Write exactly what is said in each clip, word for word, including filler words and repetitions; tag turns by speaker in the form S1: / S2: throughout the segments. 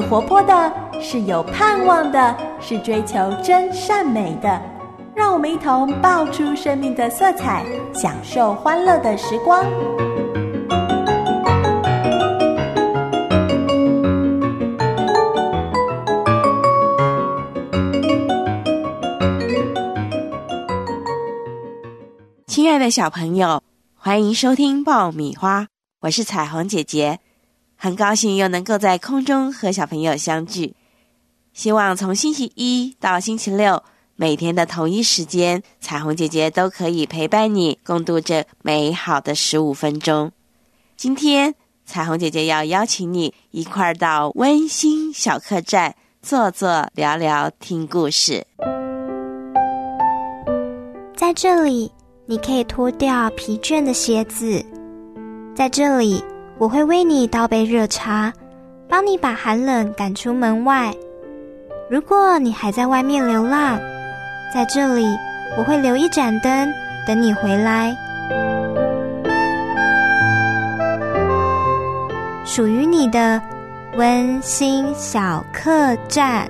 S1: 活泼的，是有盼望的，是追求真善美的。让我们一同爆出生命的色彩，享受欢乐的时光。
S2: 亲爱的小朋友，欢迎收听爆米花，我是彩虹姐姐，很高兴又能够在空中和小朋友相聚。希望从星期一到星期六，每天的同一时间，彩虹姐姐都可以陪伴你共度这美好的十五分钟。今天彩虹姐姐要邀请你一块儿到温馨小客栈坐坐聊聊听故事。
S3: 在这里你可以脱掉疲倦的鞋子，在这里我会为你倒杯热茶，帮你把寒冷赶出门外。如果你还在外面流浪，在这里我会留一盏灯等你回来。属于你的温馨小客栈。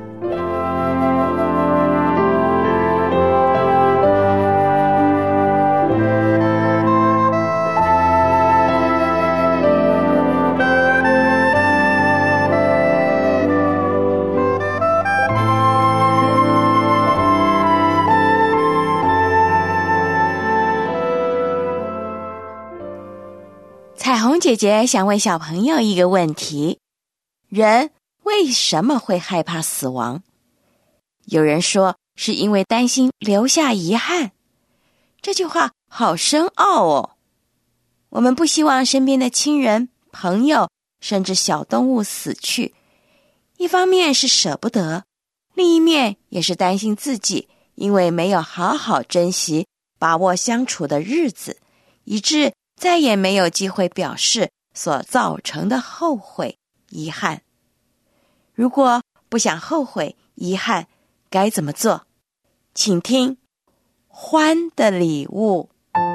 S2: 彩虹姐姐想问小朋友一个问题：人为什么会害怕死亡？有人说是因为担心留下遗憾，这句话好深奥哦。我们不希望身边的亲人、朋友，甚至小动物死去，一方面是舍不得，另一面也是担心自己因为没有好好珍惜、把握相处的日子，以致再也没有机会表示所造成的后悔、遗憾。如果不想后悔、遗憾，该怎么做？请听欢的礼物。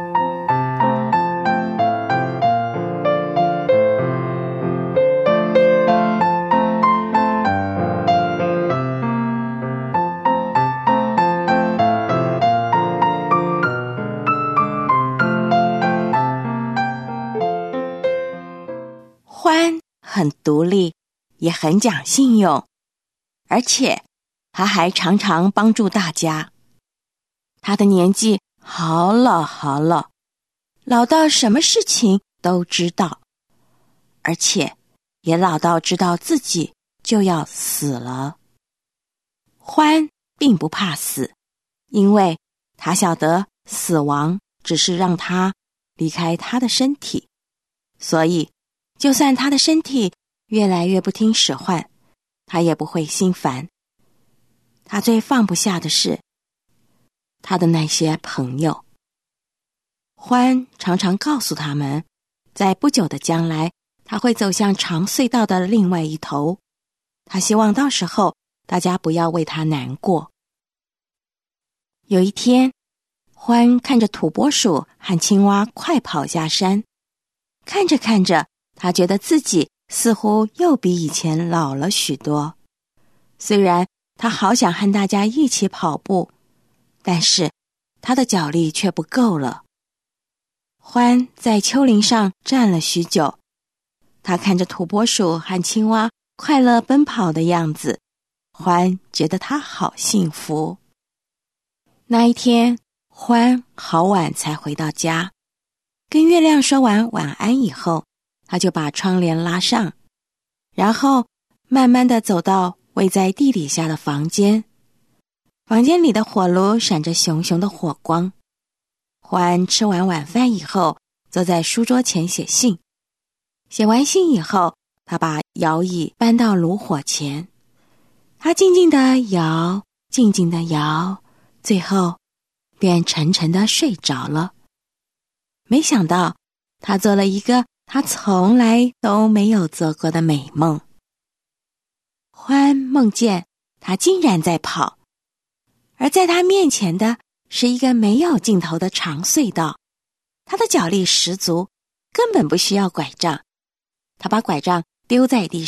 S2: 欢很独立，也很讲信用，而且他还常常帮助大家。他的年纪好老好老，老到什么事情都知道，而且也老到知道自己就要死了。欢并不怕死，因为他晓得死亡只是让他离开他的身体，所以就算他的身体越来越不听使唤，他也不会心烦。他最放不下的是他的那些朋友。欢常常告诉他们，在不久的将来，他会走向长隧道的另外一头。他希望到时候大家不要为他难过。有一天，欢看着土拨鼠和青蛙快跑下山，看着看着，他觉得自己似乎又比以前老了许多。虽然他好想和大家一起跑步，但是他的脚力却不够了。欢在丘陵上站了许久，他看着土拨鼠和青蛙快乐奔跑的样子，欢觉得他好幸福。那一天，欢好晚才回到家，跟月亮说完晚安以后，他就把窗帘拉上，然后慢慢地走到位在地底下的房间。房间里的火炉闪着熊熊的火光。欢吃完晚饭以后，坐在书桌前写信。写完信以后，他把摇椅搬到炉火前，他静静地摇，静静地摇，最后便沉沉地睡着了。没想到他做了一个他从来都没有做过的美梦。欢梦见他竟然在跑，而在他面前的是一个没有尽头的长隧道。他的脚力十足，根本不需要拐杖。他把拐杖丢在地上，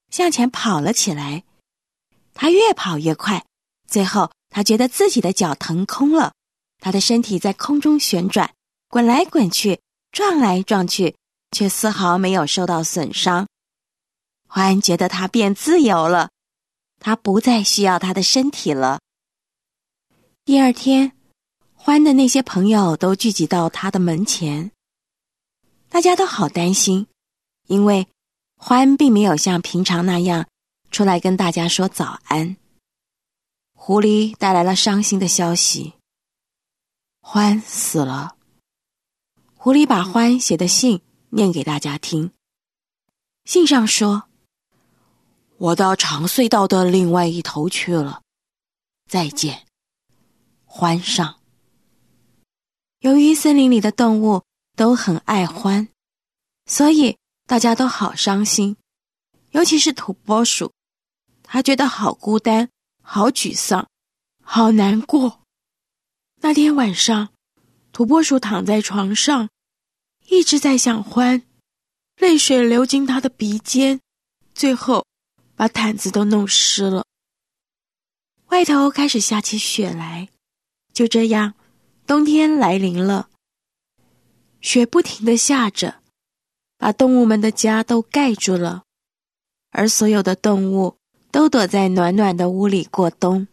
S2: 向前跑了起来。他越跑越快，最后他觉得自己的脚腾空了，他的身体在空中旋转，滚来滚去，撞来撞去，却丝毫没有受到损伤。獾觉得他变自由了，他不再需要他的身体了。第二天，獾的那些朋友都聚集到他的门前，大家都好担心，因为獾并没有像平常那样出来跟大家说早安。狐狸带来了伤心的消息，獾死了。狐狸把獾写的信念给大家听。信上说，我到长隧道的另外一头去了，再见，獾上。由于森林里的动物都很爱獾，所以大家都好伤心，尤其是土拨鼠，他觉得好孤单，好沮丧，好难过。那天晚上，土拨鼠躺在床上，一直在想獾，泪水流进他的鼻尖，最后把毯子都弄湿了。外头开始下起雪来，就这样，冬天来临了。雪不停地下着，把动物们的家都盖住了，而所有的动物都躲在暖暖的屋里过冬。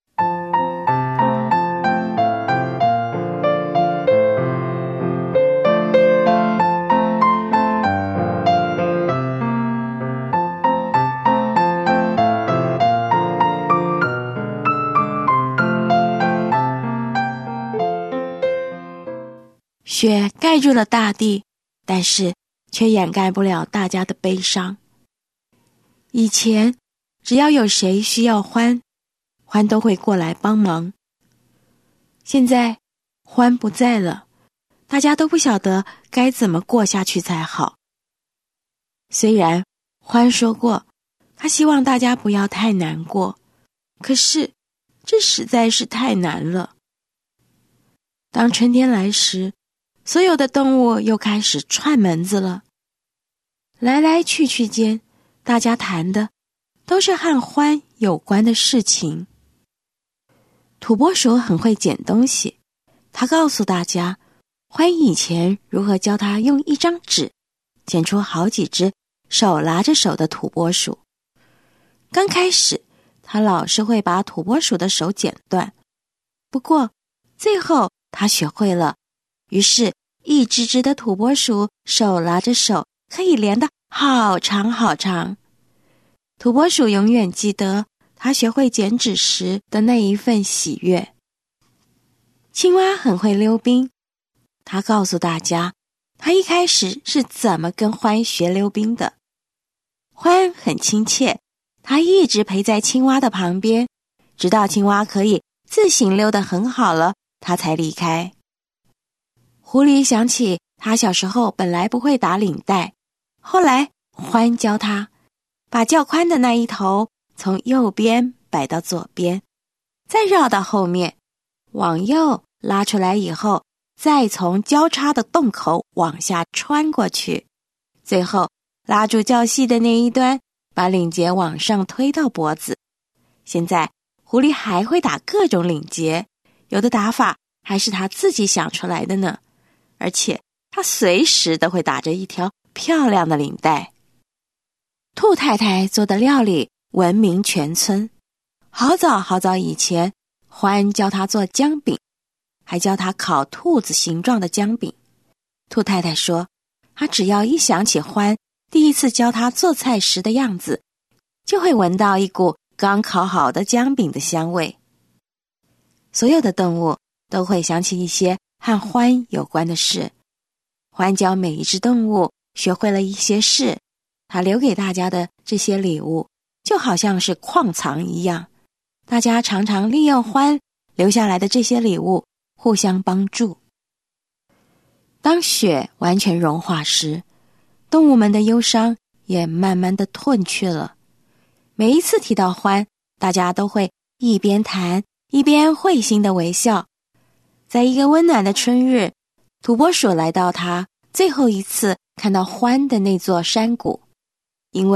S2: 雪盖住了大地，但是却掩盖不了大家的悲伤。以前，只要有谁需要獾，獾都会过来帮忙。现在，獾不在了，大家都不晓得该怎么过下去才好。虽然獾说过，他希望大家不要太难过，可是这实在是太难了。当春天来时，所有的动物又开始串门子了。来来去去间，大家谈的都是和獾有关的事情。土拨鼠很会捡东西，他告诉大家，獾以前如何教他用一张纸捡出好几只手拉着手的土拨鼠。刚开始，他老是会把土拨鼠的手剪断，不过最后他学会了，于是一只只的土拨鼠手拉着手，可以连得好长好长。土拨鼠永远记得他学会剪纸时的那一份喜悦。青蛙很会溜冰，他告诉大家，他一开始是怎么跟獾学溜冰的。獾很亲切，他一直陪在青蛙的旁边，直到青蛙可以自行溜得很好了，他才离开。狐狸想起他小时候本来不会打领带，后来獾教他，把较宽的那一头从右边摆到左边，再绕到后面，往右拉出来以后，再从交叉的洞口往下穿过去，最后拉住较细的那一端，把领结往上推到脖子。现在狐狸还会打各种领结，有的打法还是他自己想出来的呢，而且他随时都会打着一条漂亮的领带。兔太太做的料理闻名全村，好早好早以前，獾教他做姜饼，还教他烤兔子形状的姜饼。兔太太说，他只要一想起獾第一次教他做菜时的样子，就会闻到一股刚烤好的姜饼的香味。所有的动物都会想起一些和獾有关的事。獾教每一只动物学会了一些事，他留给大家的这些礼物就好像是矿藏一样，大家常常利用獾留下来的这些礼物互相帮助。当雪完全融化时，动物们的忧伤也慢慢地褪去了。每一次提到獾，大家都会一边谈一边会心的微笑。在一个温暖的春日，土拨鼠来到他最后一次看到獾的那座山谷，因为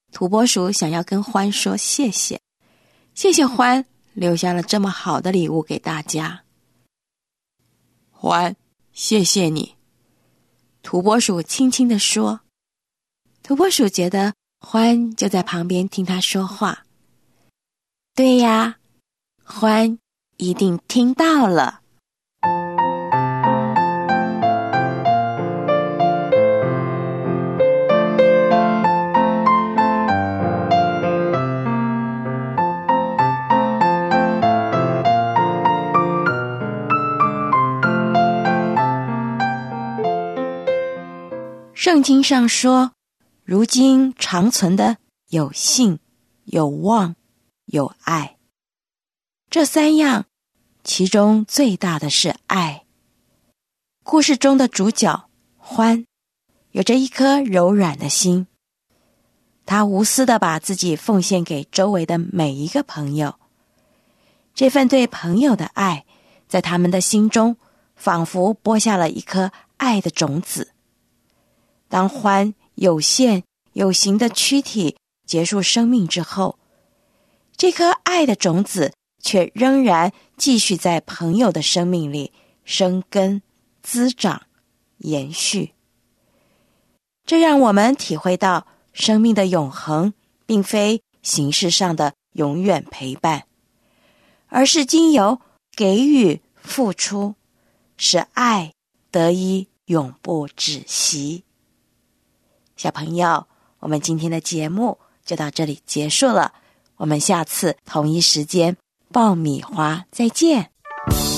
S2: 土拨鼠想要跟獾说谢谢，谢谢獾留下了这么好的礼物给大家。獾，谢谢你，土拨鼠轻轻地说。土拨鼠觉得獾就在旁边听他说话。对呀，獾一定听到了。圣经上说，如今长存的有信、有望、有爱。这三样，其中最大的是爱。故事中的主角獾有着一颗柔软的心，他无私地把自己奉献给周围的每一个朋友。这份对朋友的爱，在他们的心中仿佛播下了一颗爱的种子。当獾有限有形的躯体结束生命之后，这颗爱的种子却仍然继续在朋友的生命里生根、滋长、延续。这让我们体会到生命的永恒并非形式上的永远陪伴，而是经由给予、付出，使爱得以永不止息。小朋友，我们今天的节目就到这里结束了，我们下次同一时间爆米花再见。